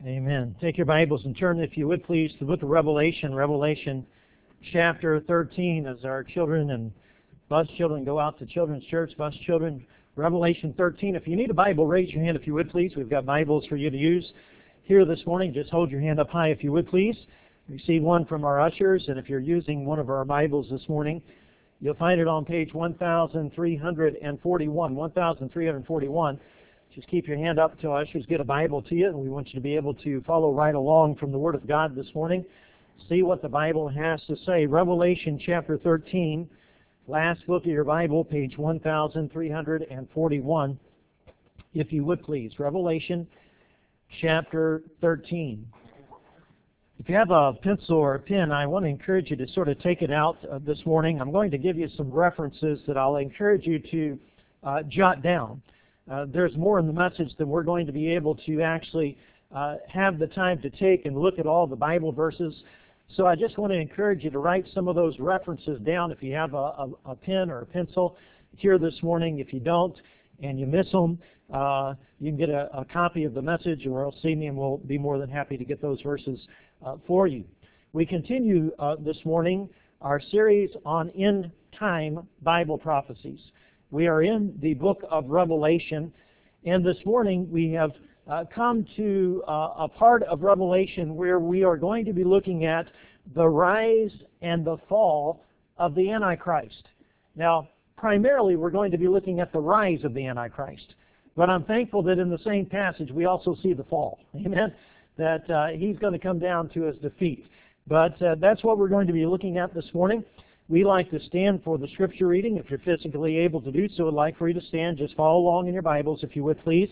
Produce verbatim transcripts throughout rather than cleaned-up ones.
Amen. Take your Bibles and turn, if you would please, to the book of Revelation, Revelation chapter thirteen, as our children and bus children go out to children's church, bus children, Revelation thirteen. If you need a Bible, raise your hand if you would please. We've got Bibles for you to use here this morning. Just hold your hand up high if you would please. Receive one from our ushers, and if you're using one of our Bibles this morning, you'll find it on page one thousand three hundred forty-one, one thousand three hundred forty-one. Just keep your hand up until ushers get a Bible to you, and we want you to be able to follow right along from the Word of God this morning. See what the Bible has to say. Revelation chapter thirteen, last book of your Bible, page one thousand three hundred forty-one, if you would please. Revelation chapter thirteen. If you have a pencil or a pen, I want to encourage you to sort of take it out uh, this morning. I'm going to give you some references that I'll encourage you to uh, jot down. Uh, there's more in the message than we're going to be able to actually uh, have the time to take and look at all the Bible verses. So I just want to encourage you to write some of those references down if you have a, a, a pen or a pencil here this morning. If you don't and you miss them, uh, you can get a, a copy of the message, or else see me and we'll be more than happy to get those verses uh, for you. We continue uh, this morning our series on end-time Bible prophecies. We are in the book of Revelation, and this morning we have uh, come to uh, a part of Revelation where we are going to be looking at the rise and the fall of the Antichrist. Now, primarily we're going to be looking at the rise of the Antichrist, but I'm thankful that in the same passage we also see the fall. Amen? That uh, he's going to come down to his defeat. But uh, that's what we're going to be looking at this morning. We like to stand for the scripture reading. If you're physically able to do so, I'd like for you to stand. Just follow along in your Bibles, if you would, please.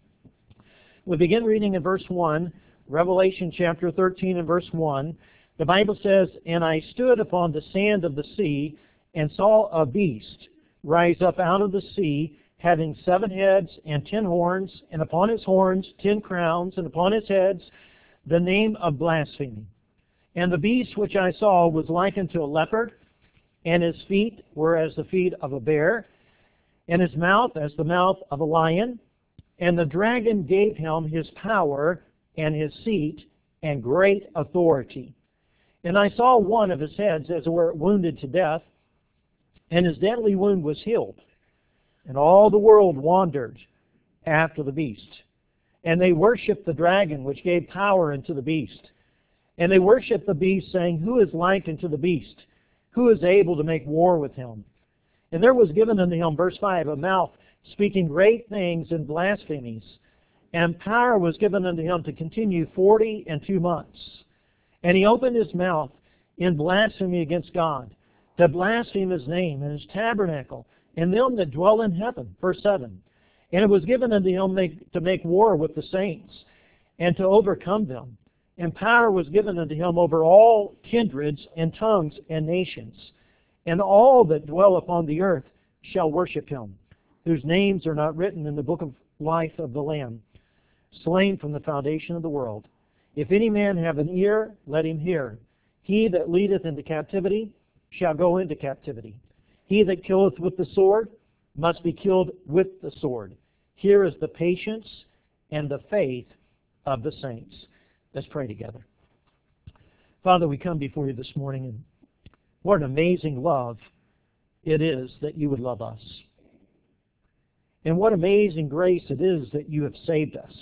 We begin reading in verse one, Revelation chapter thirteen and verse one. The Bible says, "And I stood upon the sand of the sea, and saw a beast rise up out of the sea, having seven heads and ten horns, and upon his horns ten crowns, and upon his heads the name of blasphemy. And the beast which I saw was like unto a leopard, and his feet were as the feet of a bear, and his mouth as the mouth of a lion. And the dragon gave him his power and his seat and great authority. And I saw one of his heads as it were wounded to death, and his deadly wound was healed. And all the world wandered after the beast. And they worshipped the dragon which gave power unto the beast. And they worshipped the beast, saying, Who is like unto the beast? Who is able to make war with him? And there was given unto him," verse five, "a mouth speaking great things and blasphemies. And power was given unto him to continue forty and two months. And he opened his mouth in blasphemy against God, to blaspheme his name and his tabernacle, and them that dwell in heaven." Verse seven, "And it was given unto him make, to make war with the saints, and to overcome them. And power was given unto him over all kindreds and tongues and nations. And all that dwell upon the earth shall worship him, whose names are not written in the book of life of the Lamb, slain from the foundation of the world. If any man have an ear, let him hear. He that leadeth into captivity shall go into captivity. He that killeth with the sword must be killed with the sword. Here is the patience and the faith of the saints." Let's pray together. Father, we come before you this morning, and what an amazing love it is that you would love us. And what amazing grace it is that you have saved us,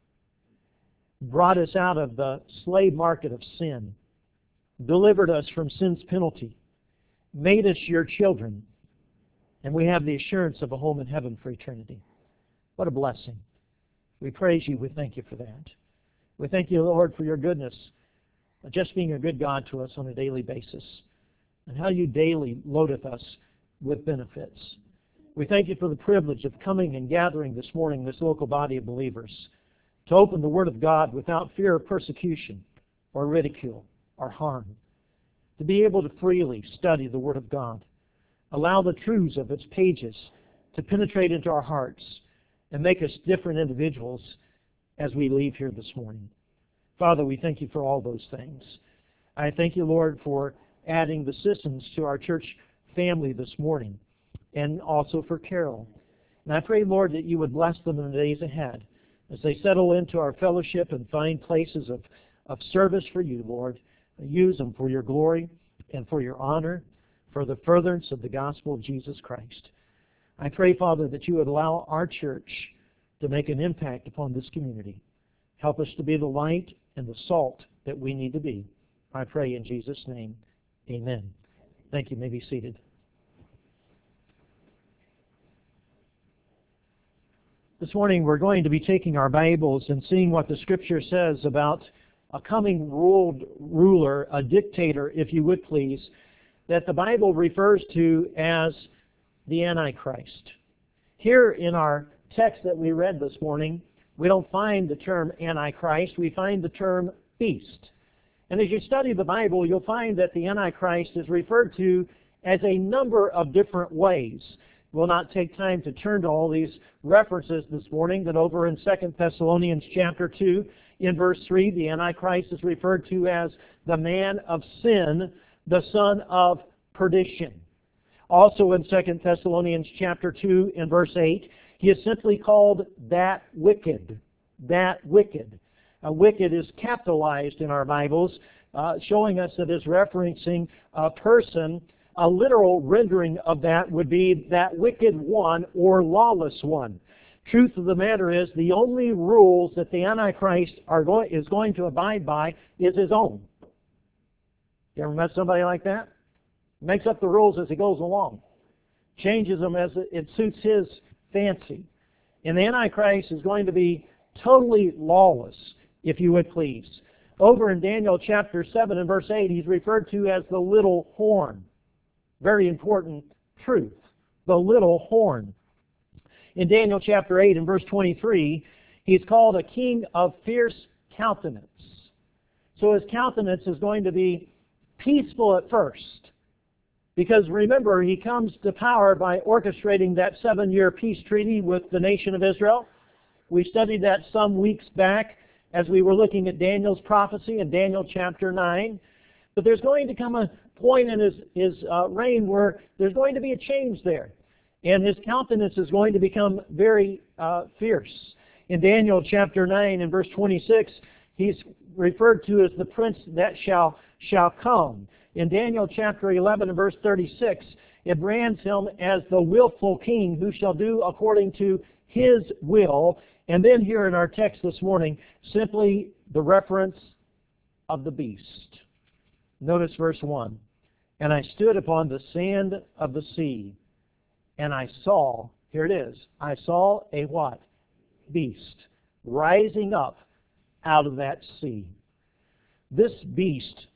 brought us out of the slave market of sin, delivered us from sin's penalty, made us your children, and we have the assurance of a home in heaven for eternity. What a blessing. We praise you. We thank you for that. We thank you, Lord, for your goodness, just being a good God to us on a daily basis, and how you daily loadeth us with benefits. We thank you for the privilege of coming and gathering this morning, this local body of believers, to open the Word of God without fear of persecution or ridicule or harm, to be able to freely study the Word of God, allow the truths of its pages to penetrate into our hearts and make us different individuals as we leave here this morning. Father, we thank you for all those things. I thank you, Lord, for adding the Sissons to our church family this morning, and also for Carol. And I pray, Lord, that you would bless them in the days ahead, as they settle into our fellowship and find places of, of service for you, Lord. Use them for your glory and for your honor, for the furtherance of the gospel of Jesus Christ. I pray, Father, that you would allow our church to make an impact upon this community. Help us to be the light and the salt that we need to be. I pray in Jesus' name. Amen. Thank you. You may be seated. This morning we're going to be taking our Bibles and seeing what the Scripture says about a coming ruled ruler, a dictator, if you would please, that the Bible refers to as the Antichrist. Here in our text that we read this morning, we don't find the term Antichrist, we find the term beast. And as you study the Bible, you'll find that the Antichrist is referred to as a number of different ways. We'll not take time to turn to all these references this morning, but over in Second Thessalonians chapter two, in verse three, the Antichrist is referred to as the man of sin, the son of perdition. Also in Second Thessalonians chapter two, in verse eight, he is simply called that wicked. That wicked. Uh, wicked is capitalized in our Bibles, uh, showing us that it's referencing a person. A literal rendering of that would be that wicked one or lawless one. Truth of the matter is, the only rules that the Antichrist are going, is going to abide by is his own. You ever met somebody like that? Makes up the rules as he goes along. Changes them as it, it suits his fancy. And the Antichrist is going to be totally lawless, if you would please. Over in Daniel chapter seven and verse eight, he's referred to as the little horn. Very important truth. The little horn. In Daniel chapter eight and verse twenty-three, he's called a king of fierce countenance. So his countenance is going to be peaceful at first. Because remember, he comes to power by orchestrating that seven-year peace treaty with the nation of Israel. We studied that some weeks back as we were looking at Daniel's prophecy in Daniel chapter nine. But there's going to come a point in his, his uh, reign where there's going to be a change there. And his countenance is going to become very uh, fierce. In Daniel chapter nine and verse twenty-six, he's referred to as the prince that shall, shall come. In Daniel chapter eleven and verse thirty-six, it brands him as the willful king who shall do according to his will. And then here in our text this morning, simply the reference of the beast. Notice verse one. And I stood upon the sand of the sea, and I saw, here it is, I saw a what? Beast rising up out of that sea. This beast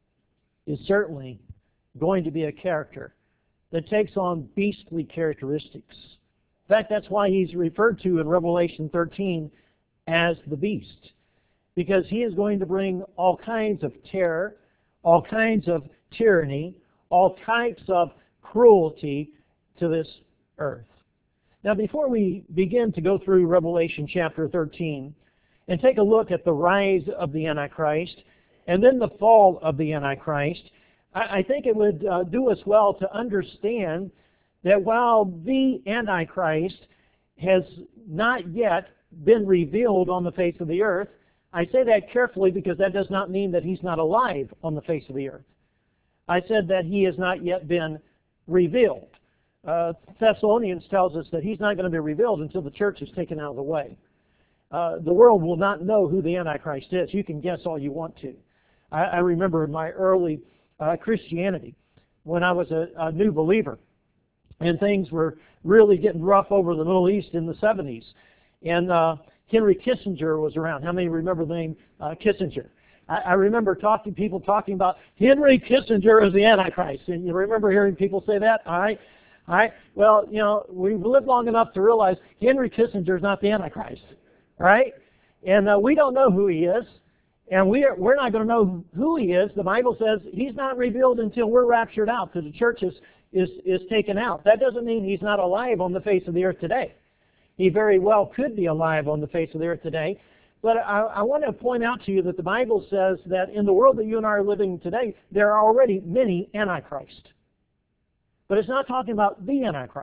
is certainly going to be a character that takes on beastly characteristics. In fact, that's why he's referred to in Revelation thirteen as the beast, because he is going to bring all kinds of terror, all kinds of tyranny, all types of cruelty to this earth. Now, before we begin to go through Revelation chapter thirteen and take a look at the rise of the Antichrist and then the fall of the Antichrist, I think it would uh, do us well to understand that while the Antichrist has not yet been revealed on the face of the earth, I say that carefully because that does not mean that he's not alive on the face of the earth. I said that he has not yet been revealed. Uh, Thessalonians tells us that he's not going to be revealed until the church is taken out of the way. Uh, the world will not know who the Antichrist is. You can guess all you want to. I, I remember in my early uh, Christianity, when I was a, a new believer, and things were really getting rough over the Middle East in the seventies. And uh, Henry Kissinger was around. How many remember the name uh, Kissinger? I, I remember talking people talking about Henry Kissinger as the Antichrist. And you remember hearing people say that? All right. All right. Well, you know, we've lived long enough to realize Henry Kissinger is not the Antichrist. Right? And uh, we don't know who he is. And we are, we're not going to know who he is. The Bible says he's not revealed until we're raptured out, because the church is, is, is taken out. That doesn't mean he's not alive on the face of the earth today. He very well could be alive on the face of the earth today. But I, I want to point out to you that the Bible says that in the world that you and I are living today, there are already many antichrists. But it's not talking about the Antichrist.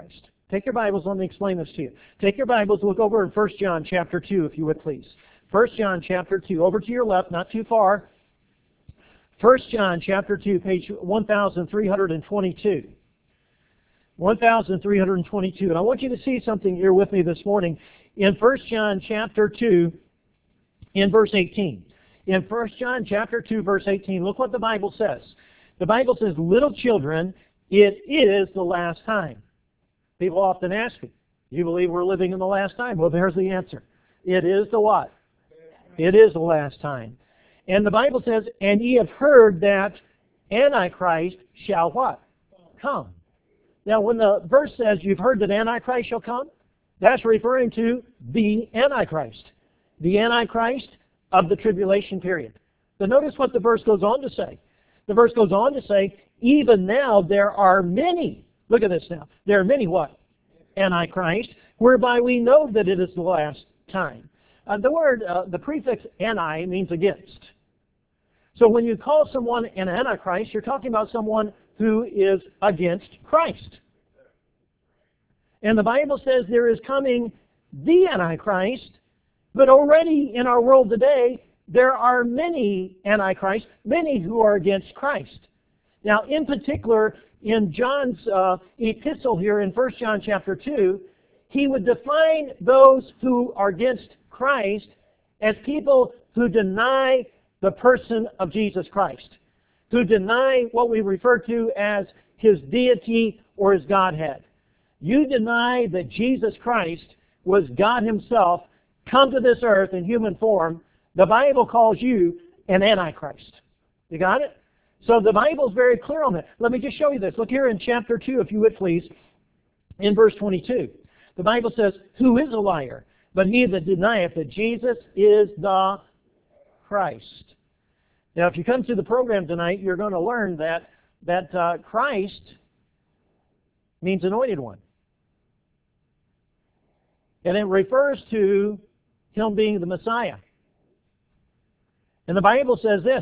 Take your Bibles, let me explain this to you. Take your Bibles, look over in First John chapter two, if you would please. First John chapter two, over to your left, not too far. First John chapter two, page one thousand three hundred twenty-two. one thousand three hundred twenty-two. And I want you to see something here with me this morning in First John chapter two, in verse eighteen. In First John chapter two, verse eighteen, look what the Bible says. The Bible says, little children, it is the last time. People often ask me, do you believe we're living in the last time? Well, there's the answer. It is the what? It is the last time. And the Bible says, and ye have heard that Antichrist shall what? Come. Now, when the verse says you've heard that Antichrist shall come, that's referring to the Antichrist. The Antichrist of the tribulation period. But notice what the verse goes on to say. The verse goes on to say, even now there are many, look at this now, there are many what? Antichrist, whereby we know that it is the last time. Uh, the word, uh, the prefix anti means against. So when you call someone an Antichrist, you're talking about someone who is against Christ. And the Bible says there is coming the Antichrist, but already in our world today, there are many Antichrists, many who are against Christ. Now, in particular, in John's uh, epistle here in First John chapter two, he would define those who are against Christ as people who deny the person of Jesus Christ, who deny what we refer to as his deity or his Godhead. You deny that Jesus Christ was God himself, come to this earth in human form, the Bible calls you an Antichrist. You got it? So the Bible is very clear on that. Let me just show you this. Look here in chapter two, if you would please, in verse twenty-two. The Bible says, who is a liar? But he that denieth that Jesus is the Christ. Now, if you come to the program tonight, you're going to learn that, that uh, Christ means anointed one. And it refers to him being the Messiah. And the Bible says this,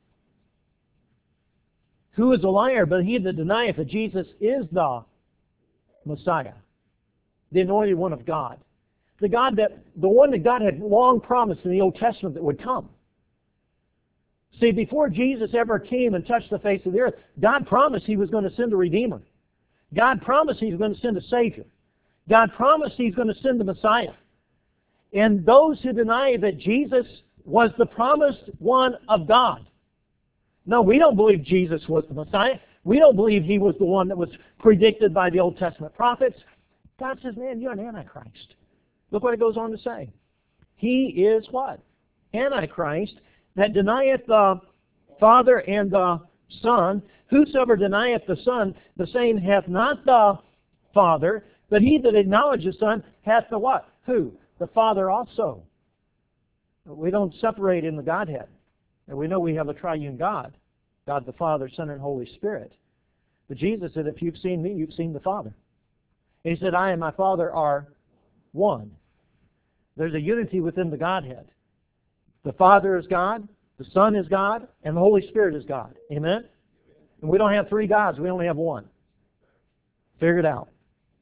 who is a liar but he that denieth that Jesus is the Messiah, the anointed one of God. The God that, the one that God had long promised in the Old Testament that would come. See, before Jesus ever came and touched the face of the earth, God promised he was going to send a Redeemer. God promised he was going to send a Savior. God promised he's going to send the Messiah. And those who deny that Jesus was the promised one of God. No, we don't believe Jesus was the Messiah. We don't believe he was the one that was predicted by the Old Testament prophets. God says, man, you're an Antichrist. Look what it goes on to say. He is what? Antichrist, that denieth the Father and the Son. Whosoever denieth the Son, the same hath not the Father, but he that acknowledges the Son hath the what? Who? The Father also. We don't separate in the Godhead. And we know we have a triune God. God the Father, Son, and Holy Spirit. But Jesus said, if you've seen me, you've seen the Father. And he said, I and my Father are one. There's a unity within the Godhead. The Father is God, the Son is God, and the Holy Spirit is God. Amen? And we don't have three gods, we only have one. Figure it out.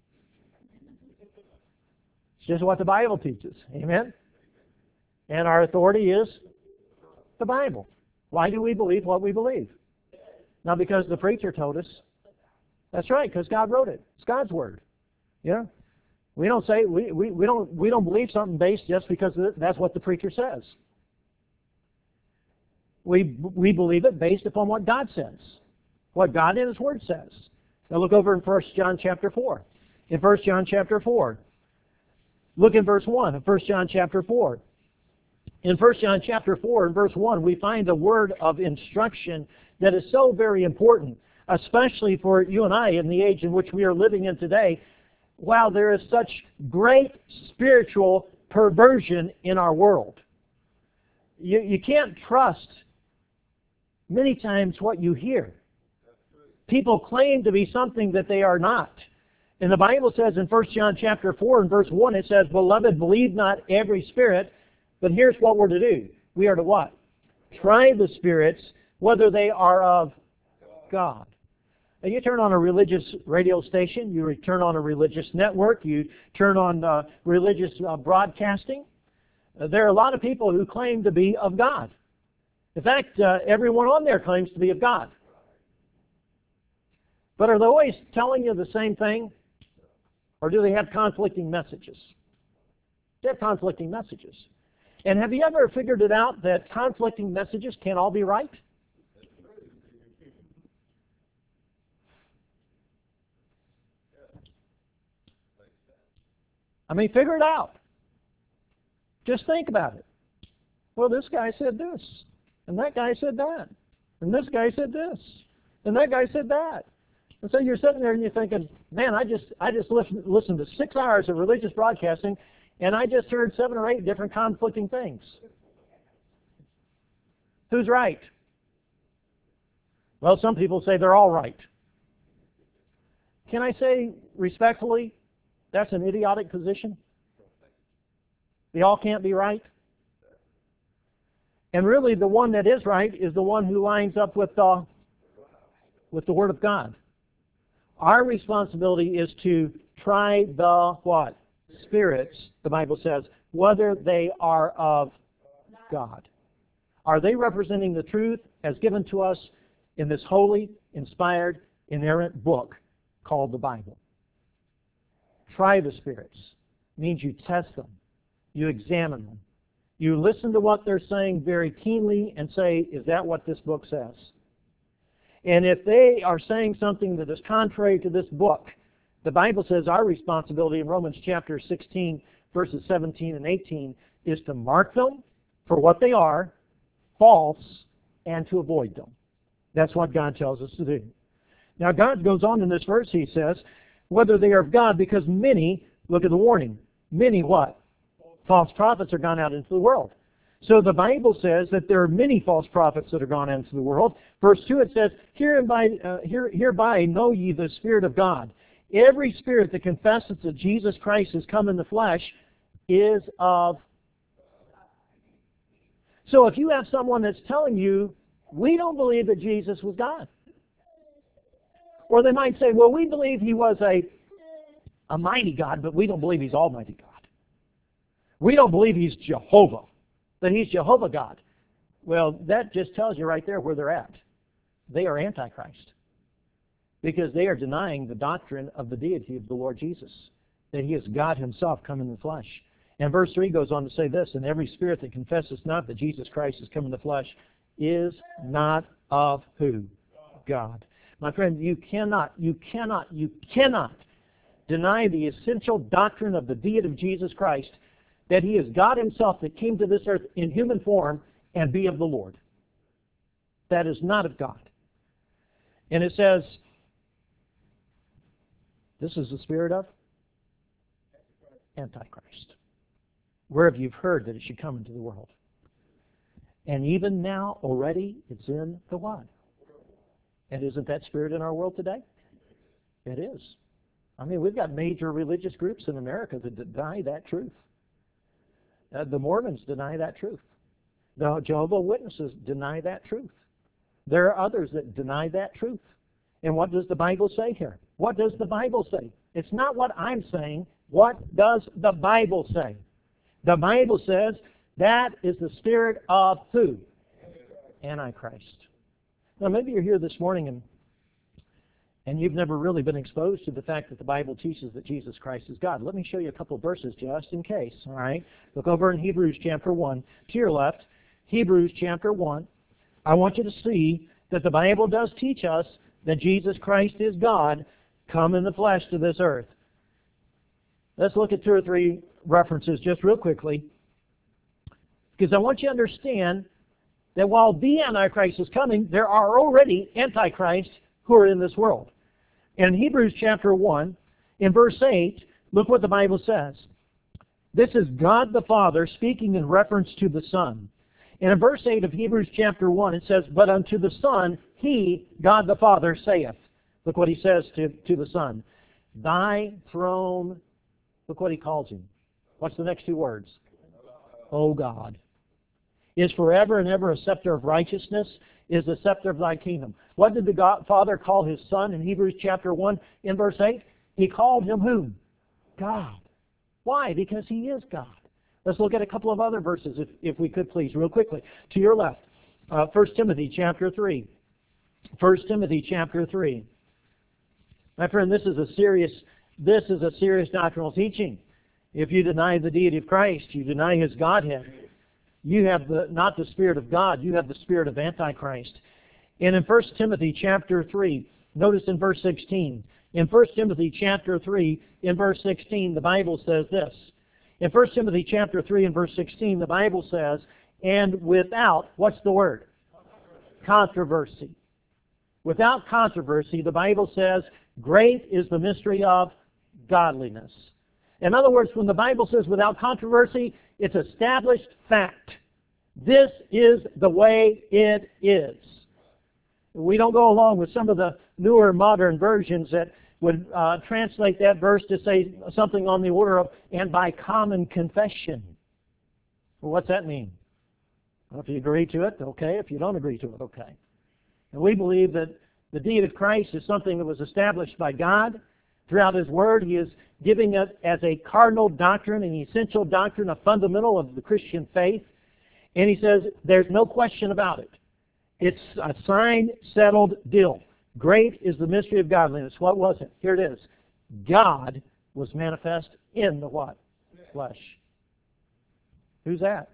It's just what the Bible teaches. Amen? And our authority is the Bible. Why do we believe what we believe? Not because the preacher told us. That's right, because God wrote it. It's God's Word. Yeah? We don't say we, we, we don't we don't believe something based just because that's what the preacher says. We we believe it based upon what God says, what God in His Word says. Now look over in First John chapter four. In First John chapter four, look in verse one of First John chapter four. In First John chapter four and verse one, we find a word of instruction that is so very important, especially for you and I in the age in which we are living in today. Wow, there is such great spiritual perversion in our world. You, you can't trust many times what you hear. People claim to be something that they are not. And the Bible says in First John chapter four and verse one, it says, beloved, believe not every spirit, but here's what we're to do. We are to what? Try the spirits, whether they are of God. And you turn on a religious radio station, you turn on a religious network, you turn on uh, religious uh, broadcasting. Uh, there are a lot of people who claim to be of God. In fact, uh, everyone on there claims to be of God. But are they always telling you the same thing? Or do they have conflicting messages? They have conflicting messages. And have you ever figured it out that conflicting messages can't all be right? I mean, figure it out. Just think about it. Well, this guy said this, and that guy said that, and this guy said this, and that guy said that. And so you're sitting there and you're thinking, man, I just I just listened, listened to six hours of religious broadcasting, and I just heard seven or eight different conflicting things. Who's right? Well, some people say they're all right. Can I say respectfully, that's an idiotic position? They all can't be right? And really the one that is right is the one who lines up with the, with the Word of God. Our responsibility is to try the what? Spirits, the Bible says, whether they are of God. Are they representing the truth as given to us in this holy, inspired, inerrant book called the Bible? Try the spirits. It means you test them. You examine them. You listen to what they're saying very keenly and say, is that what this book says? And if they are saying something that is contrary to this book, the Bible says our responsibility in Romans chapter sixteen, verses seventeen and eighteen, is to mark them for what they are, false, and to avoid them. That's what God tells us to do. Now God goes on in this verse, he says, whether they are of God, because many, look at the warning, many what? False prophets are gone out into the world. So the Bible says that there are many false prophets that are gone out into the world. Verse two, it says, hereby, uh, here, hereby know ye the Spirit of God. Every spirit that confesses that Jesus Christ has come in the flesh is of. So if you have someone that's telling you, we don't believe that Jesus was God. Or they might say, well, we believe he was a, a mighty God, but we don't believe he's Almighty God. We don't believe he's Jehovah, that he's Jehovah God. Well, that just tells you right there where they're at. They are Antichrist. Because they are denying the doctrine of the deity of the Lord Jesus, that he is God himself come in the flesh. And verse three goes on to say this, and every spirit that confesses not that Jesus Christ has come in the flesh is not of who? God. My friend, you cannot, you cannot, you cannot deny the essential doctrine of the deity of Jesus Christ, that he is God himself that came to this earth in human form and be of the Lord. That is not of God. And it says, this is the spirit of Antichrist. Where have you heard that it should come into the world? And even now, already, it's in the what? And isn't that spirit in our world today? It is. I mean, we've got major religious groups in America that deny that truth. Uh, the Mormons deny that truth. The Jehovah's Witnesses deny that truth. There are others that deny that truth. And what does the Bible say here? What does the Bible say? It's not what I'm saying. What does the Bible say? The Bible says that is the spirit of who? Antichrist. Now maybe you're here this morning and and you've never really been exposed to the fact that the Bible teaches that Jesus Christ is God. Let me show you a couple of verses just in case. All right? Look over in Hebrews chapter one. To your left, Hebrews chapter one. I want you to see that the Bible does teach us that Jesus Christ is God come in the flesh to this earth. Let's look at two or three references just real quickly, because I want you to understand that while the Antichrist is coming, there are already Antichrists who are in this world. In Hebrews chapter one, in verse eight, look what the Bible says. This is God the Father speaking in reference to the Son. And in verse eight of Hebrews chapter one, it says, but unto the Son, he, God the Father, saith. Look what he says to, to the Son. Thy throne, look what he calls him. What's the next two words? O God. is forever and ever a scepter of righteousness, is the scepter of thy kingdom. What did the God, Father call his Son in Hebrews chapter one in verse eight? He called him whom? God. Why? Because he is God. Let's look at a couple of other verses, if, if we could please, real quickly. To your left, uh, First Timothy chapter three. First Timothy chapter three. My friend, this is a serious, this is a serious doctrinal teaching. If you deny the deity of Christ, you deny his Godhead, you have the, not the Spirit of God, you have the spirit of Antichrist. And in First Timothy chapter three, notice in verse sixteen. In First Timothy chapter three, in verse sixteen, the Bible says this. In First Timothy chapter three and verse sixteen, the Bible says, and without, what's the word? Controversy. Without controversy, the Bible says, great is the mystery of godliness. In other words, when the Bible says without controversy, it's established fact. This is the way it is. We don't go along with some of the newer modern versions that would uh, translate that verse to say something on the order of, and by common confession. Well, what's that mean? Well, if you agree to it, okay. If you don't agree to it, okay. And we believe that the deity of Christ is something that was established by God. Throughout His Word, He is giving it as a cardinal doctrine, an essential doctrine, a fundamental of the Christian faith. And He says there's no question about it. It's a signed, settled deal. Great is the mystery of godliness. What was it? Here it is. God was manifest in the what? Flesh. Who's that?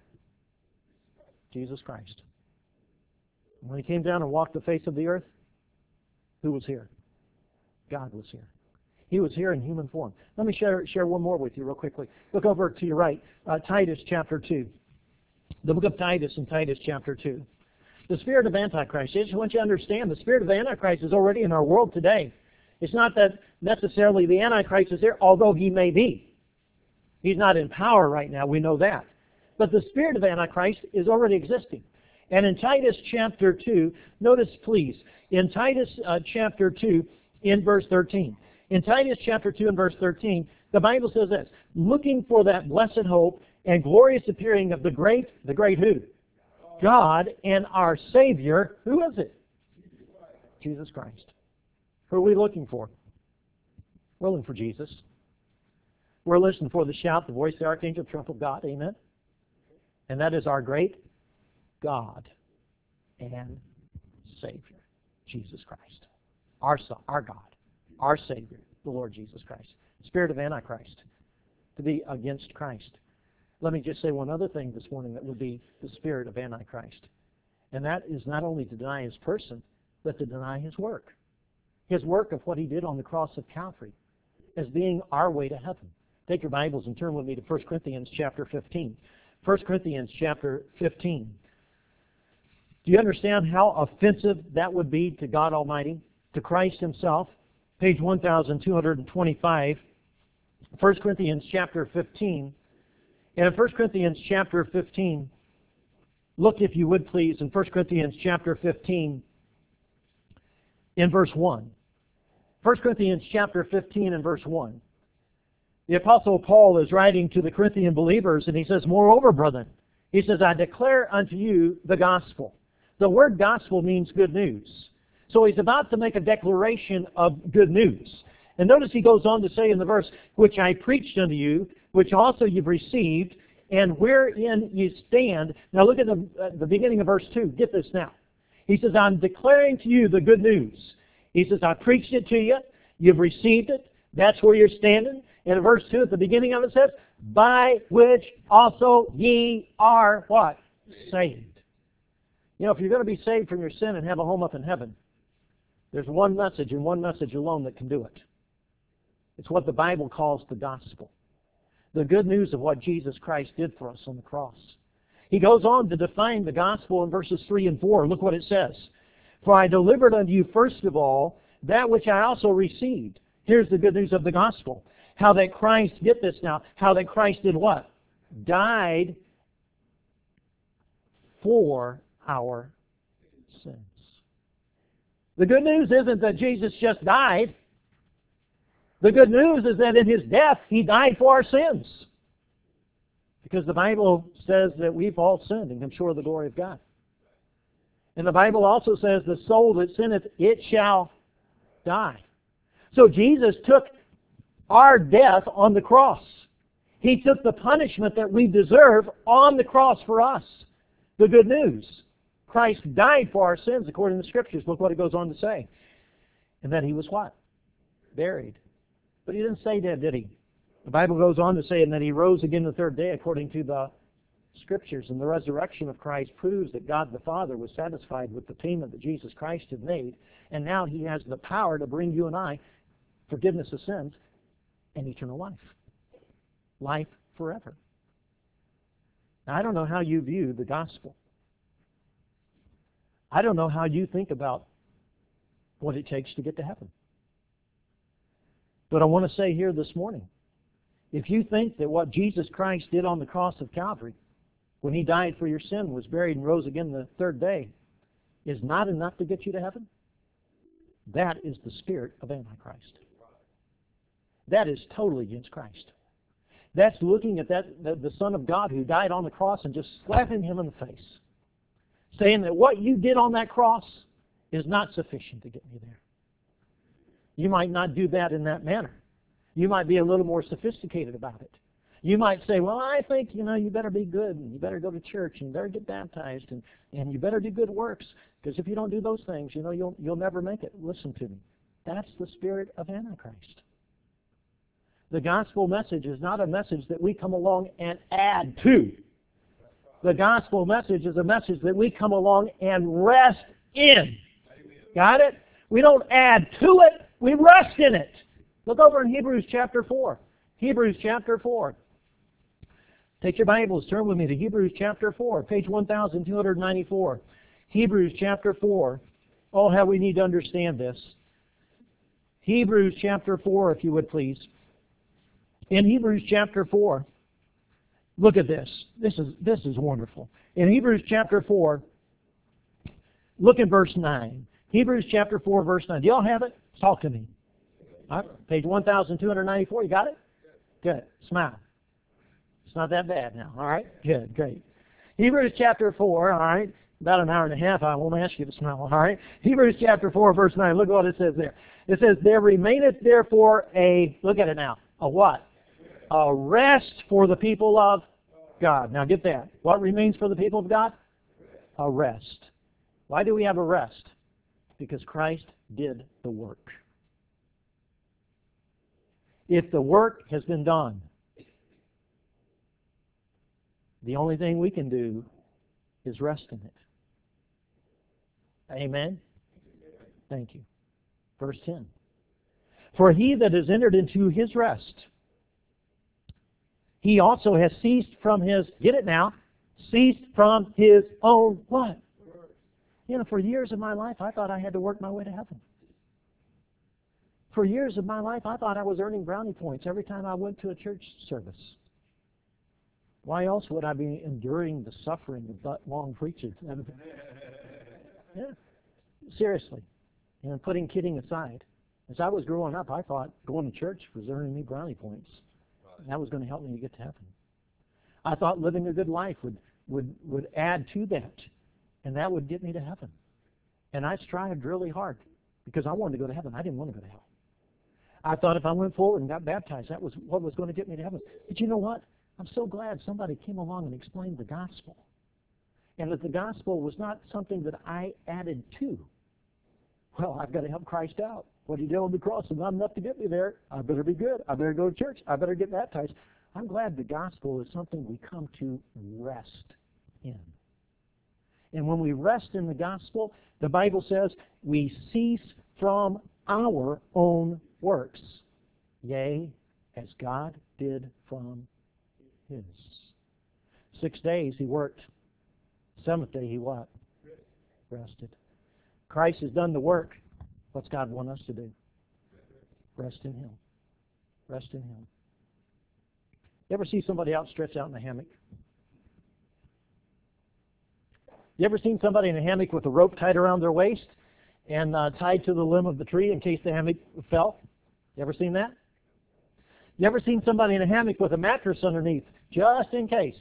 Jesus Christ. When He came down and walked the face of the earth, who was here? God was here. He was here in human form. Let me share, share one more with you real quickly. Look over to your right. Uh, Titus chapter two. The book of Titus in Titus chapter two. The spirit of Antichrist. I just want you to understand the spirit of Antichrist is already in our world today. It's not that necessarily the Antichrist is there, although he may be. He's not in power right now, we know that. But the spirit of Antichrist is already existing. And in Titus chapter two, notice please, in Titus uh, chapter two, in verse thirteen. In Titus chapter two and verse thirteen, the Bible says this, looking for that blessed hope and glorious appearing of the great, the great who? God and our Savior. Who is it? Jesus Christ. Who are we looking for? We're looking for Jesus. We're listening for the shout, the voice of the archangel, trump of God. Amen. And that is our great God and Savior, Jesus Christ. Our Son, our God, our Savior, the Lord Jesus Christ. Spirit of Antichrist, to be against Christ. Let me just say one other thing this morning that would be the spirit of Antichrist. And that is not only to deny His person, but to deny His work. His work of what He did on the cross of Calvary as being our way to heaven. Take your Bibles and turn with me to First Corinthians chapter fifteen. First Corinthians chapter fifteen. Do you understand how offensive that would be to God Almighty, to Christ Himself? Page one thousand two hundred twenty-five, First Corinthians chapter fifteen. And in First Corinthians chapter fifteen, look if you would please in First Corinthians chapter fifteen in verse one. First Corinthians chapter fifteen and verse one. The Apostle Paul is writing to the Corinthian believers and he says, moreover, brethren, he says, I declare unto you the gospel. The word gospel means good news. So he's about to make a declaration of good news. And notice he goes on to say in the verse, which I preached unto you, which also you've received, and wherein you stand. Now look at the, uh, the beginning of verse two. Get this now. He says, I'm declaring to you the good news. He says, I preached it to you. You've received it. That's where you're standing. And in verse two, at the beginning of it says, by which also ye are what? Saved. You know, if you're going to be saved from your sin and have a home up in heaven, there's one message and one message alone that can do it. It's what the Bible calls the gospel. The good news of what Jesus Christ did for us on the cross. He goes on to define the gospel in verses three and four. Look what it says. For I delivered unto you first of all that which I also received. Here's the good news of the gospel. How that Christ, get this now, how that Christ did what? Died for our sins. The good news isn't that Jesus just died. The good news is that in His death, He died for our sins. Because the Bible says that we've all sinned and come short of the glory of God. And the Bible also says, the soul that sinneth, it shall die. So Jesus took our death on the cross. He took the punishment that we deserve on the cross for us. The good news. Christ died for our sins according to the Scriptures. Look what it goes on to say. And then He was what? Buried. But He didn't say that, did He? The Bible goes on to say, and that He rose again the third day according to the Scriptures. And the resurrection of Christ proves that God the Father was satisfied with the payment that Jesus Christ had made. And now He has the power to bring you and I forgiveness of sins and eternal life. Life forever. Now, I don't know how you view the gospel. I don't know how you think about what it takes to get to heaven. But I want to say here this morning, if you think that what Jesus Christ did on the cross of Calvary, when He died for your sin, was buried and rose again the third day, is not enough to get you to heaven, that is the spirit of Antichrist. That is totally against Christ. That's looking at that the, the Son of God who died on the cross and just slapping Him in the face, saying that what you did on that cross is not sufficient to get me there. You might not do that in that manner. You might be a little more sophisticated about it. You might say, well, I think, you know, you better be good, and you better go to church, and you better get baptized, and, and you better do good works, because if you don't do those things, you know, you'll, you'll never make it. Listen to me. That's the spirit of Antichrist. The gospel message is not a message that we come along and add to. The gospel message is a message that we come along and rest in. Got it? We don't add to it, we rest in it. Look over in Hebrews chapter four. Hebrews chapter four. Take your Bibles, turn with me to Hebrews chapter four, page one thousand two hundred ninety-four. Hebrews chapter four. Oh, how we need to understand this. Hebrews chapter four, if you would please. In Hebrews chapter four, look at this. This is, this is wonderful. In Hebrews chapter four, look at verse nine. Hebrews chapter four, verse nine. Do y'all have it? Talk to me. All right, page one thousand two hundred ninety-four. You got it? Good. Smile. It's not that bad now. All right? Good. Great. Hebrews chapter four. All right? About an hour and a half. I won't ask you to smile. All right? Hebrews chapter four, verse nine. Look what it says there. It says, there remaineth therefore a, look at it now, a what? A rest for the people of God. Now get that. What remains for the people of God? A rest. Why do we have a rest? Because Christ did the work. If the work has been done, the only thing we can do is rest in it. Amen? Thank you. Verse ten. For he that has entered into his rest, he also has ceased from his, get it now, ceased from his own what? You know, for years of my life, I thought I had to work my way to heaven. For years of my life, I thought I was earning brownie points every time I went to a church service. Why else would I be enduring the suffering of that long preaching? Yeah, seriously. And putting kidding aside, as I was growing up, I thought going to church was earning me brownie points. And that was going to help me to get to heaven. I thought living a good life would, would, would add to that, and that would get me to heaven. And I strived really hard because I wanted to go to heaven. I didn't want to go to hell. I thought if I went forward and got baptized, that was what was going to get me to heaven. But you know what? I'm so glad somebody came along and explained the gospel. And that the gospel was not something that I added to. Well, I've got to help Christ out. What he did on the cross is not enough to get me there. I better be good. I better go to church. I better get baptized. I'm glad the gospel is something we come to rest in. And when we rest in the gospel, the Bible says we cease from our own works, yea, as God did from his. Six days he worked. Seventh day he what? Rested. Christ has done the work. What's God want us to do? Rest in him. Rest in him. You ever see somebody out stretched out in a hammock? You ever seen somebody in a hammock with a rope tied around their waist and uh, tied to the limb of the tree in case the hammock fell? You ever seen that? You ever seen somebody in a hammock with a mattress underneath, just in case?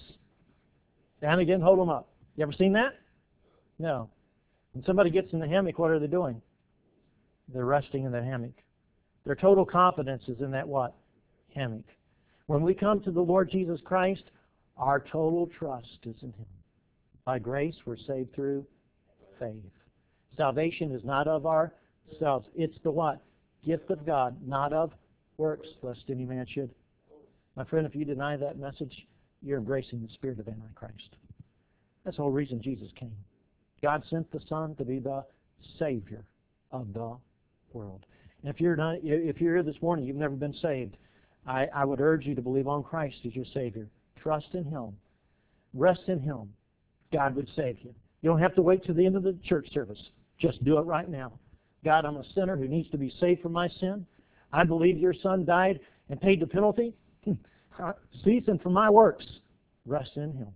The hammock didn't hold them up. You ever seen that? No. When somebody gets in the hammock, what are they doing? They're resting in the hammock. Their total confidence is in that what? Hammock. When we come to the Lord Jesus Christ, our total trust is in Him. By grace, we're saved through faith. Salvation is not of ourselves. It's the what? Gift of God, not of works, lest any man should. My friend, if you deny that message, you're embracing the spirit of Antichrist. That's the whole reason Jesus came. God sent the Son to be the Savior of the world. And if you're not, if you're here this morning, you've never been saved, I, I would urge you to believe on Christ as your Savior. Trust in Him. Rest in Him. God would save you. You don't have to wait till the end of the church service. Just do it right now. God, I'm a sinner who needs to be saved from my sin. I believe your Son died and paid the penalty. Ceasing from my works. Rest in Him.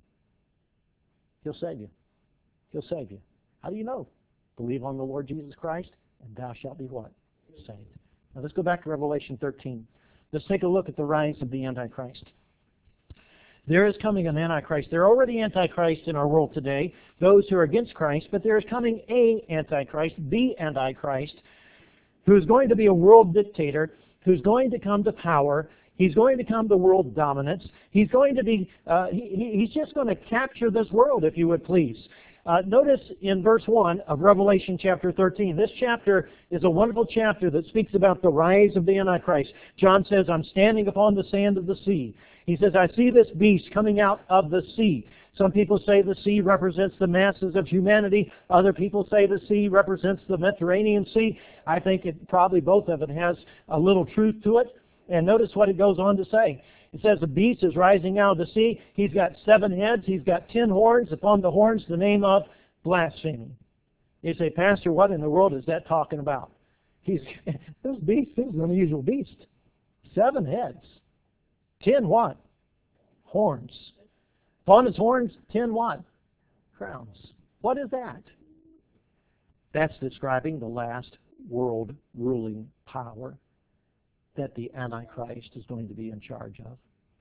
He'll save you. He'll save you. How do you know? Believe on the Lord Jesus Christ, and thou shalt be what? Saved. Now let's go back to Revelation thirteen. Let's take a look at the rise of the Antichrist. There is coming an Antichrist. There are already Antichrists in our world today, those who are against Christ, but there is coming a Antichrist, the Antichrist, who is going to be a world dictator, who's going to come to power. He's going to come to world dominance. He's going to be, uh, he, he's just going to capture this world, if you would please. Uh, notice in verse one of Revelation chapter thirteen, this chapter is a wonderful chapter that speaks about the rise of the Antichrist. John says, I'm standing upon the sand of the sea. He says, I see this beast coming out of the sea. Some people say the sea represents the masses of humanity. Other people say the sea represents the Mediterranean Sea. I think it probably both of it has a little truth to it. And notice what it goes on to say. It says the beast is rising out of the sea. He's got seven heads. He's got ten horns. Upon the horns, the name of blasphemy. You say, Pastor, what in the world is that talking about? He's this beast, this is an unusual beast. Seven heads. Ten what? Horns. Upon his horns, ten what? Crowns. What is that? That's describing the last world ruling power that the Antichrist is going to be in charge of.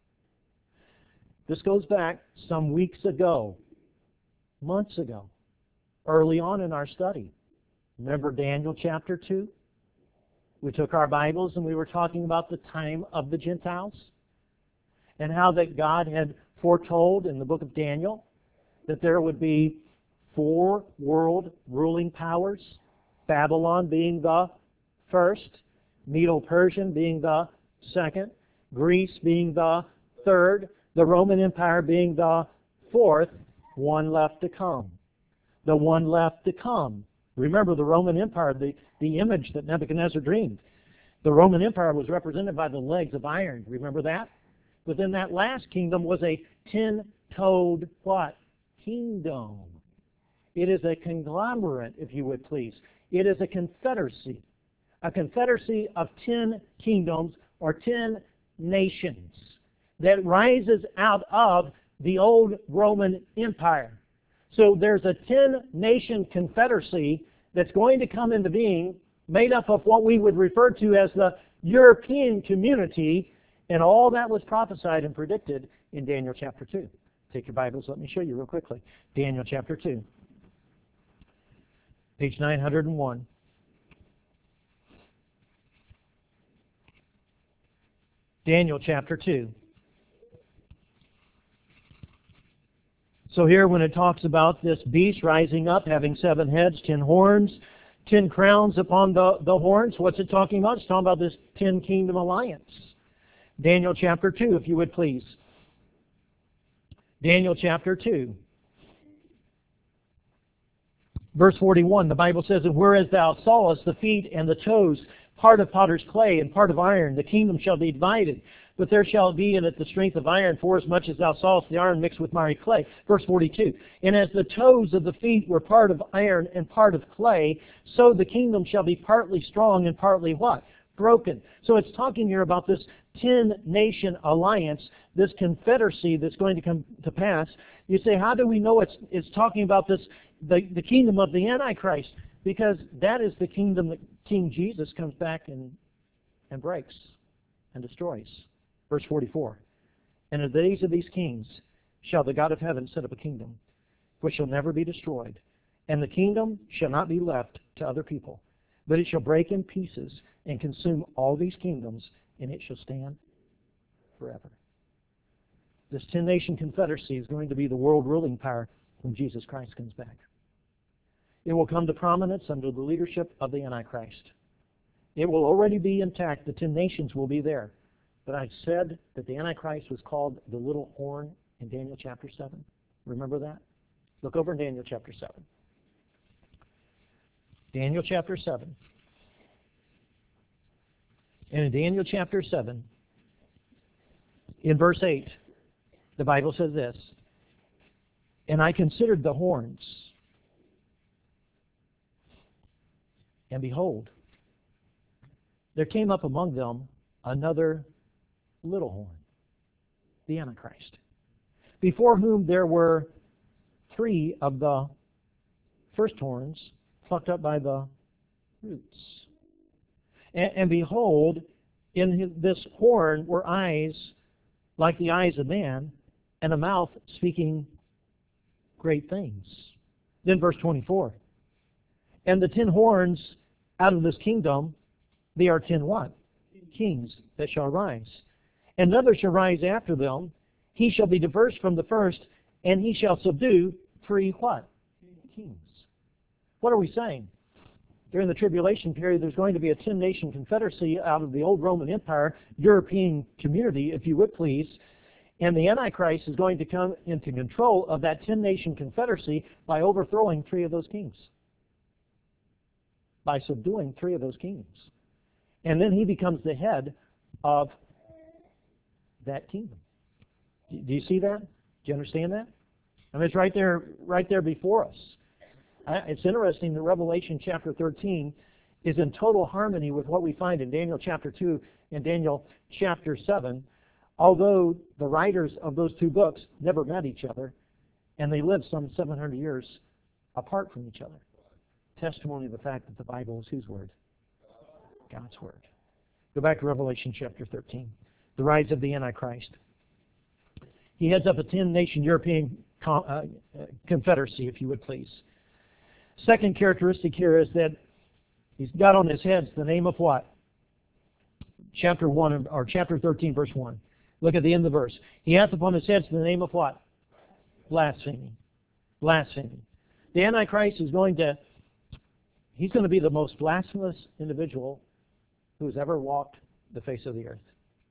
This goes back some weeks ago, months ago, early on in our study. Remember Daniel chapter two? We took our Bibles and we were talking about the time of the Gentiles and how that God had foretold in the book of Daniel that there would be four world ruling powers, Babylon being the first, Medo-Persian being the second, Greece being the third, the Roman Empire being the fourth, one left to come. The one left to come. Remember the Roman Empire, the, the image that Nebuchadnezzar dreamed. The Roman Empire was represented by the legs of iron. Remember that? Within that last kingdom was a ten-toed what? Kingdom. It is a conglomerate, if you would please. It is a confederacy. A confederacy of ten kingdoms or ten nations that rises out of the old Roman Empire. So there's a ten-nation confederacy that's going to come into being made up of what we would refer to as the European community, and all that was prophesied and predicted in Daniel chapter two. Take your Bibles, let me show you real quickly. Daniel chapter two, page nine hundred one. Daniel chapter two. So here when it talks about this beast rising up, having seven heads, ten horns, ten crowns upon the, the horns, what's it talking about? It's talking about this ten kingdom alliance. Daniel chapter two, if you would please. Daniel chapter two. Verse forty-one, the Bible says, and whereas thou sawest the feet and the toes, part of potter's clay and part of iron, the kingdom shall be divided. But there shall be in it the strength of iron, forasmuch as thou sawest the iron mixed with miry clay. Verse forty-two, and as the toes of the feet were part of iron and part of clay, so the kingdom shall be partly strong and partly what? Broken. So it's talking here about this ten-nation alliance, this confederacy that's going to come to pass. You say, how do we know it's, it's talking about this, the, the kingdom of the Antichrist? Because that is the kingdom that King Jesus comes back and, and breaks and destroys. Verse forty-four. And in the days of these kings shall the God of heaven set up a kingdom, which shall never be destroyed. And the kingdom shall not be left to other people, but it shall break in pieces and consume all these kingdoms, and it shall stand forever. This ten-nation confederacy is going to be the world ruling power when Jesus Christ comes back. It will come to prominence under the leadership of the Antichrist. It will already be intact. The ten nations will be there. But I said that the Antichrist was called the little horn in Daniel chapter seven. Remember that? Look over in Daniel chapter seven. Daniel chapter seven. And in Daniel chapter seven, in verse eight, the Bible says this, and I considered the horns, and behold, there came up among them another little horn, the Antichrist, before whom there were three of the first horns plucked up by the roots. And, and behold, in his, this horn were eyes like the eyes of man, and a mouth speaking great things. Then verse twenty-four. And the ten horns out of this kingdom, they are ten what? Kings that shall rise. And another shall rise after them. He shall be diverse from the first, and he shall subdue three what? Kings. What are we saying? During the tribulation period, there's going to be a ten-nation confederacy out of the old Roman Empire, European community, if you would please, and the Antichrist is going to come into control of that ten-nation confederacy by overthrowing three of those kings, by subduing three of those kings. And then he becomes the head of that kingdom. Do you see that? Do you understand that? I mean, it's right there, right there before us. It's interesting that Revelation chapter thirteen is in total harmony with what we find in Daniel chapter two and Daniel chapter seven, although the writers of those two books never met each other, and they lived some seven hundred years apart from each other. Testimony of the fact that the Bible is whose word? God's word. Go back to Revelation chapter thirteen. The rise of the Antichrist. He heads up a ten-nation European uh, confederacy, if you would please. Second characteristic here is that he's got on his heads the name of what? Chapter one or chapter thirteen, verse one. Look at the end of the verse. He hath upon his heads the name of what? Blasphemy. Blasphemy. The Antichrist is going to, he's going to be the most blasphemous individual who has ever walked the face of the earth.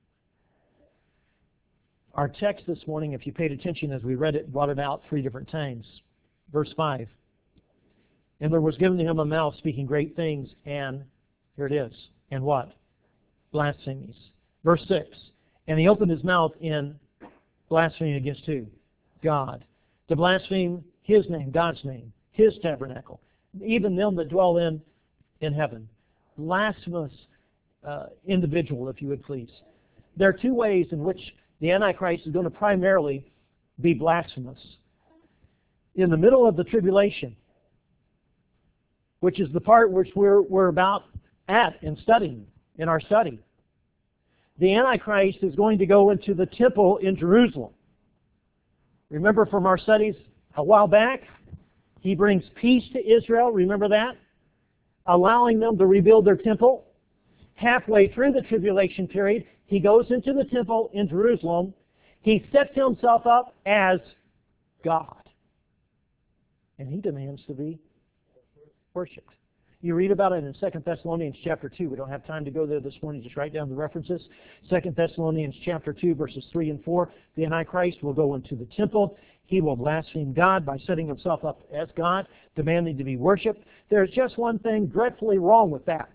Our text this morning, if you paid attention as we read it, brought it out three different times. Verse five. And there was given to him a mouth speaking great things, and, here it is, and what? Blasphemies. Verse six. And he opened his mouth in blasphemy against who? God. To blaspheme his name, God's name, his tabernacle, even them that dwell in, in heaven. Blasphemous uh, individual, if you would please. There are two ways in which the Antichrist is going to primarily be blasphemous. In the middle of the tribulation, which is the part which we're, we're about at and studying in our study. The Antichrist is going to go into the temple in Jerusalem. Remember from our studies a while back, he brings peace to Israel, remember that? Allowing them to rebuild their temple. Halfway through the tribulation period, he goes into the temple in Jerusalem. He sets himself up as God. And he demands to be worshipped. You read about it in Second Thessalonians chapter two. We don't have time to go there this morning. Just write down the references. Second Thessalonians chapter two, verses three and four. The Antichrist will go into the temple. He will blaspheme God by setting himself up as God, demanding to be worshipped. There's just one thing dreadfully wrong with that.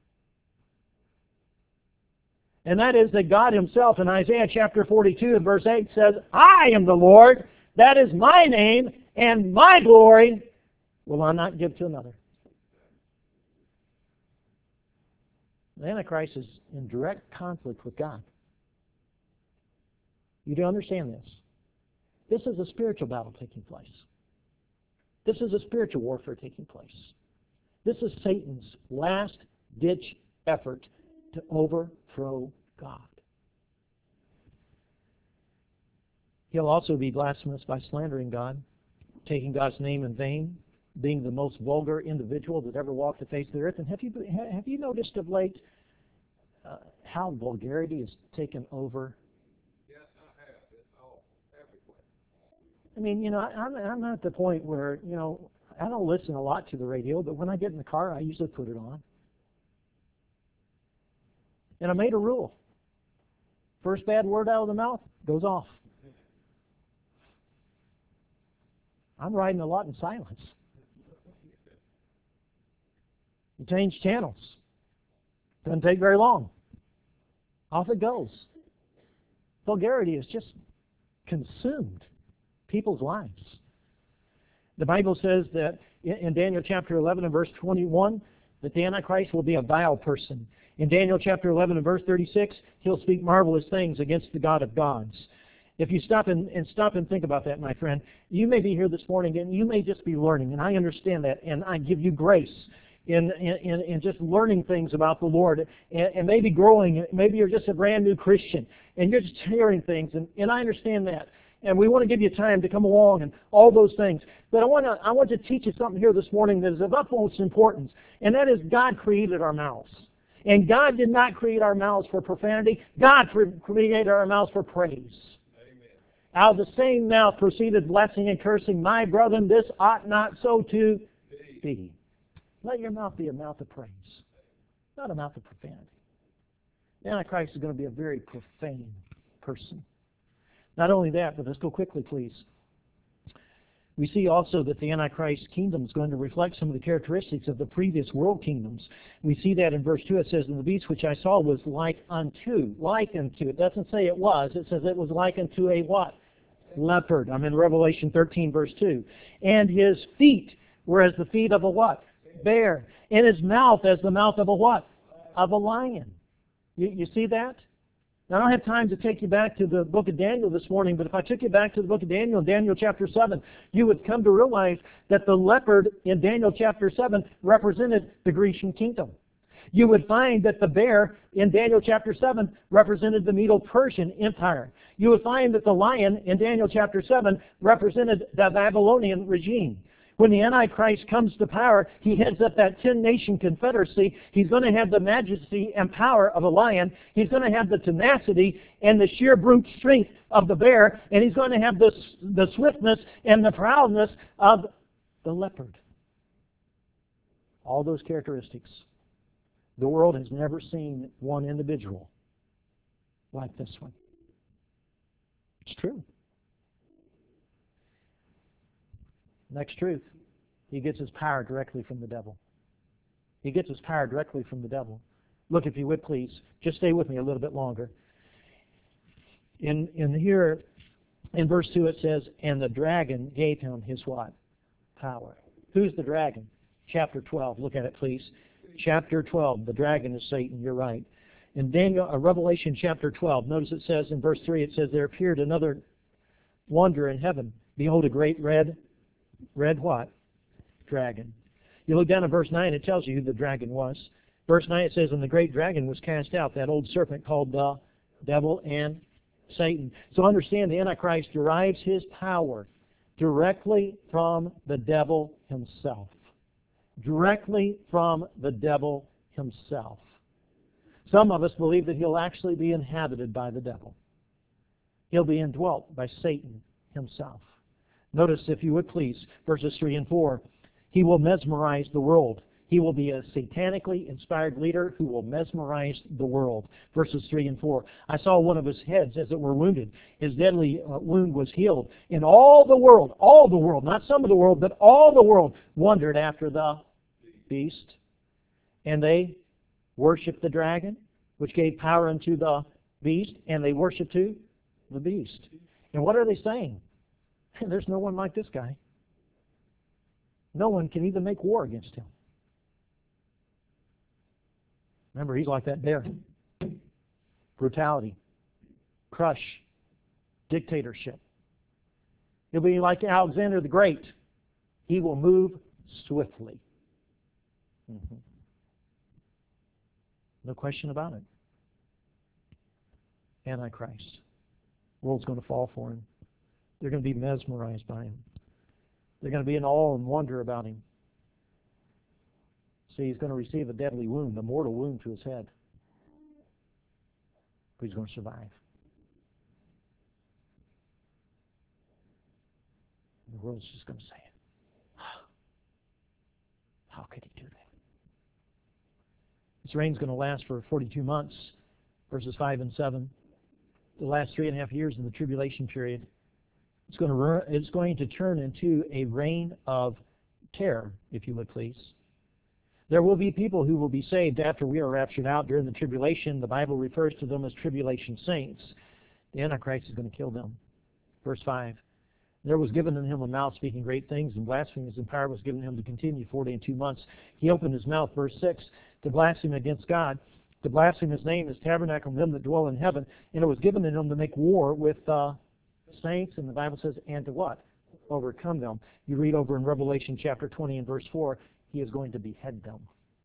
And that is that God himself in Isaiah chapter forty-two and verse eight says, I am the Lord, that is my name, and my glory will I not give to another. The Antichrist is in direct conflict with God. You do understand this? This is a spiritual battle taking place. This is a spiritual warfare taking place. This is Satan's last-ditch effort to overthrow God. He'll also be blasphemous by slandering God, taking God's name in vain, being the most vulgar individual that ever walked the face of the earth. And have you have you noticed of late uh, how vulgarity has taken over? Yes, I have. It's all everywhere. I mean, you know, I, I'm I'm not at the point where, you know, I don't listen a lot to the radio, but when I get in the car, I usually put it on. And I made a rule. First bad word out of the mouth goes off. I'm riding a lot in silence. You change channels. Doesn't take very long. Off it goes. Vulgarity has just consumed people's lives. The Bible says that in Daniel chapter eleven and verse twenty-one, that the Antichrist will be a vile person. In Daniel chapter eleven and verse thirty-six, he'll speak marvelous things against the God of gods. If you stop and, and stop and think about that, my friend, you may be here this morning and you may just be learning, and I understand that, and I give you grace in in, in just learning things about the Lord, and, and maybe growing. Maybe you're just a brand new Christian, and you're just hearing things, and, and I understand that. And we want to give you time to come along and all those things. But I want to I want to teach you something here this morning that is of utmost importance, and that is God created our mouths. And God did not create our mouths for profanity. God created our mouths for praise. Out of the same mouth proceeded blessing and cursing. My brethren, this ought not so to be. Let your mouth be a mouth of praise, not a mouth of profanity. The Antichrist is going to be a very profane person. Not only that, but let's go quickly, please. We see also that the Antichrist kingdom is going to reflect some of the characteristics of the previous world kingdoms. We see that in verse two. It says, "And the beast which I saw was like unto." Like unto. It doesn't say it was. It says it was like unto a what? Leopard. I'm in Revelation thirteen, verse two. "And his feet were as the feet of a what? Bear. And his mouth as the mouth of a what? Of a lion." You, you see that? Now, I don't have time to take you back to the book of Daniel this morning, but if I took you back to the book of Daniel, Daniel chapter seven, you would come to realize that the leopard in Daniel chapter seven represented the Grecian kingdom. You would find that the bear in Daniel chapter seven represented the Medo-Persian Empire. You would find that the lion in Daniel chapter seven represented the Babylonian regime. When the Antichrist comes to power, he heads up that ten-nation confederacy. He's going to have the majesty and power of a lion. He's going to have the tenacity and the sheer brute strength of the bear. And he's going to have the, the swiftness and the proudness of the leopard. All those characteristics. The world has never seen one individual like this one. It's true. Next truth, he gets his power directly from the devil. He gets his power directly from the devil. Look, if you would, please, just stay with me a little bit longer. In, in here, in verse two, it says, "And the dragon gave him his what? Power." Who's the dragon? Chapter twelve. Look at it, please. Chapter twelve. The dragon is Satan. You're right. In Daniel, uh, Revelation chapter twelve, notice it says in verse three, it says, "There appeared another wonder in heaven. Behold, a great red Red what? Dragon." You look down at verse nine, it tells you who the dragon was. Verse nine, it says, "And the great dragon was cast out," that old serpent called the devil and Satan. So understand, the Antichrist derives his power directly from the devil himself. Directly from the devil himself. Some of us believe that he'll actually be inhabited by the devil. He'll be indwelt by Satan himself. Notice, if you would please, verses three and four. He will mesmerize the world. He will be a satanically inspired leader who will mesmerize the world. Verses three and four. "I saw one of his heads as it were wounded. His deadly uh, wound was healed. And all the world, all the world, not some of the world, but all the world wondered after the beast. And they worshiped the dragon, which gave power unto the beast, and they worshiped who? The beast." And what are they saying? There's no one like this guy. No one can even make war against him. Remember, he's like that bear. Brutality, crush, dictatorship. He'll be like Alexander the Great. He will move swiftly. Mm-hmm. No question about it. Antichrist. The world's going to fall for him. They're going to be mesmerized by him. They're going to be in awe and wonder about him. See, he's going to receive a deadly wound, a mortal wound to his head. But he's going to survive. The world's just going to say, how could he do that? This reign's going to last for forty-two months, verses five and seven. The last three and a half years in the tribulation period. It's going to, it's going to turn into a reign of terror, if you would please. There will be people who will be saved after we are raptured out during the tribulation. The Bible refers to them as tribulation saints. The Antichrist is going to kill them. Verse five. There was given unto him a mouth speaking great things, and blasphemies, and power was given him to continue forty and two months. He opened his mouth, verse six, to blaspheme against God, to blaspheme his name, his tabernacle, and them that dwell in heaven. And it was given to him to make war with uh, saints, and the Bible says, and to what? Overcome them. You read over in Revelation chapter twenty and verse four, he is going to behead them.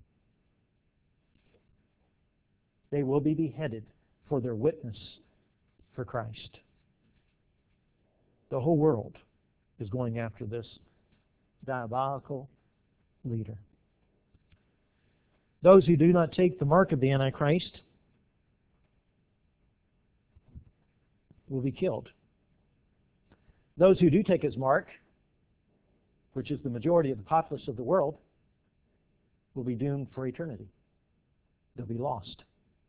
They will be beheaded for their witness for Christ. The whole world is going after this diabolical leader. Those who do not take the mark of the Antichrist will be killed. Those who do take his mark, which is the majority of the populace of the world, will be doomed for eternity. They'll be lost.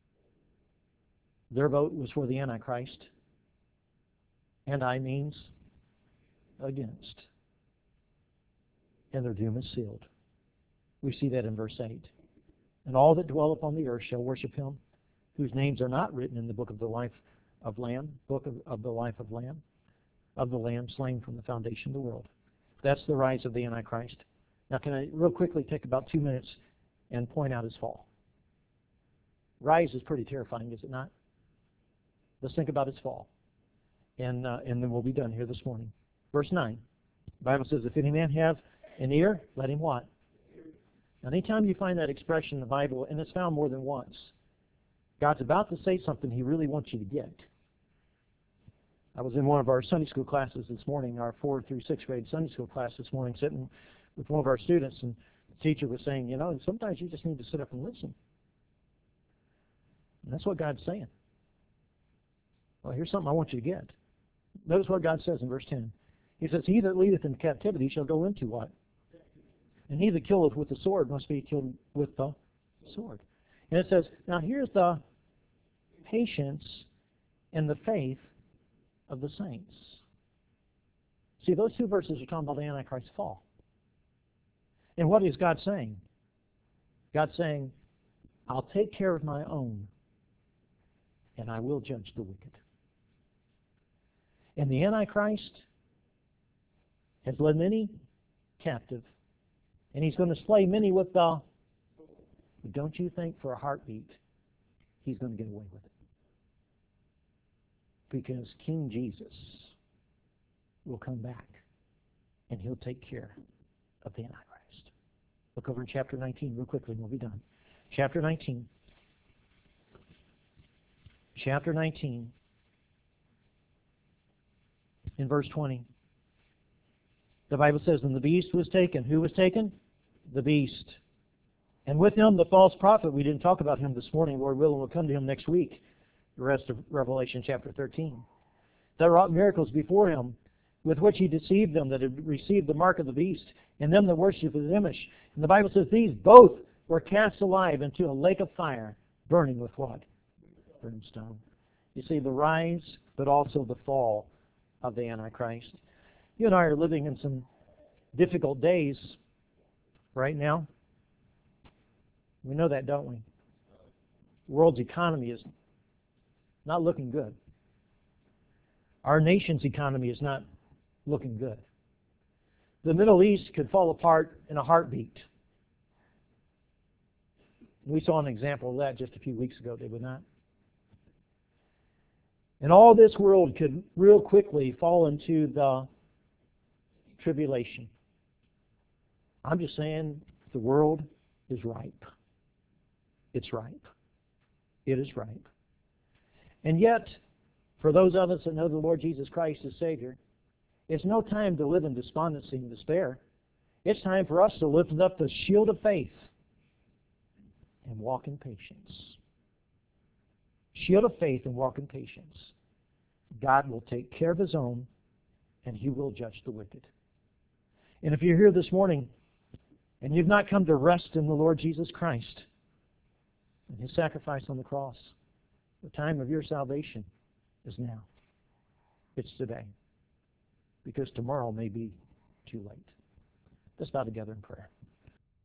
Their vote was for the Antichrist. Anti means against. And their doom is sealed. We see that in verse eight. And all that dwell upon the earth shall worship him, whose names are not written in the book of the life of Lamb, book of, of the life of Lamb, of the Lamb slain from the foundation of the world. That's the rise of the Antichrist. Now, can I real quickly take about two minutes and point out his fall? Rise is pretty terrifying, is it not? Let's think about his fall. And, uh, and then we'll be done here this morning. Verse nine. The Bible says, if any man have an ear, let him what? Now, anytime you find that expression in the Bible, and it's found more than once, God's about to say something he really wants you to get. I was in one of our Sunday school classes this morning, our fourth through sixth grade Sunday school class this morning, sitting with one of our students, and the teacher was saying, you know, sometimes you just need to sit up and listen. And that's what God's saying. Well, here's something I want you to get. Notice what God says in verse ten. He says, he that leadeth in captivity shall go into what? And he that killeth with the sword must be killed with the sword. And it says, now here's the patience and the faith of the saints. See, those two verses are talking about the Antichrist's fall. And what is God saying? God's saying, I'll take care of my own, and I will judge the wicked. And the Antichrist has led many captive, and he's going to slay many with the... But don't you think for a heartbeat he's going to get away with it? Because King Jesus will come back, and he'll take care of the Antichrist. Look over in chapter nineteen real quickly, and we'll be done. Chapter nineteen. Chapter nineteen. In verse twenty. The Bible says, and the beast was taken. Who was taken? The beast. And with him the false prophet. We didn't talk about him this morning. Lord willing, we'll come to him next week. The rest of Revelation chapter thirteen. That wrought miracles before him, with which he deceived them that had received the mark of the beast, and them that worshipped his image. And the Bible says these both were cast alive into a lake of fire, burning with what? Brimstone. You see, the rise, but also the fall of the Antichrist. You and I are living in some difficult days right now. We know that, don't we? The world's economy is not looking good. Our nation's economy is not looking good. The Middle East could fall apart in a heartbeat. We saw an example of that just a few weeks ago, did we not? And all this world could real quickly fall into the tribulation. I'm just saying the world is ripe. It's ripe. It is ripe. And yet, for those of us that know the Lord Jesus Christ as Savior, It's no time to live in despondency and despair. It's time for us to lift up the shield of faith and walk in patience. Shield of faith and walk in patience. God will take care of His own, and He will judge the wicked. And if you're here this morning and you've not come to rest in the Lord Jesus Christ and His sacrifice on the cross, the time of your salvation is now. It's today. Because tomorrow may be too late. Let's bow together in prayer.